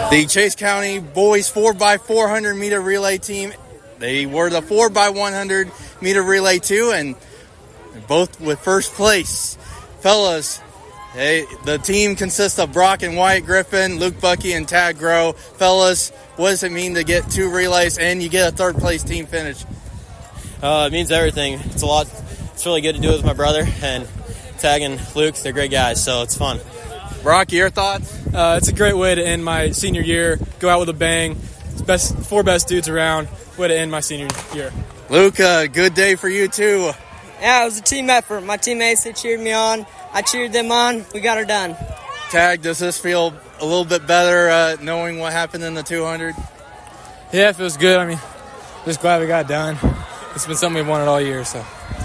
The Chase County boys 4x400 meter relay team. They were the 4x100 meter relay too, and both with first place. Fellas, the team consists of Brock and Wyatt Griffin, Luke Bucky, and Tad Grow. Fellas, what does it mean to get 2 relays and you get a third place team finish? It means everything. It's a lot. It's really good to do it with my brother, and Tag and Luke, they're great guys, so it's fun. Brock, your thoughts? It's a great way to end my senior year. Go out with a bang. It's 4 best dudes around. Way to end my senior year. Luke, good day for you too. Yeah, it was a team effort. My teammates, they cheered me on. I cheered them on. We got her done. Tag, does this feel a little bit better knowing what happened in the 200? Yeah, it feels good. I mean, just glad we got it done. It's been something we've wanted all year, so.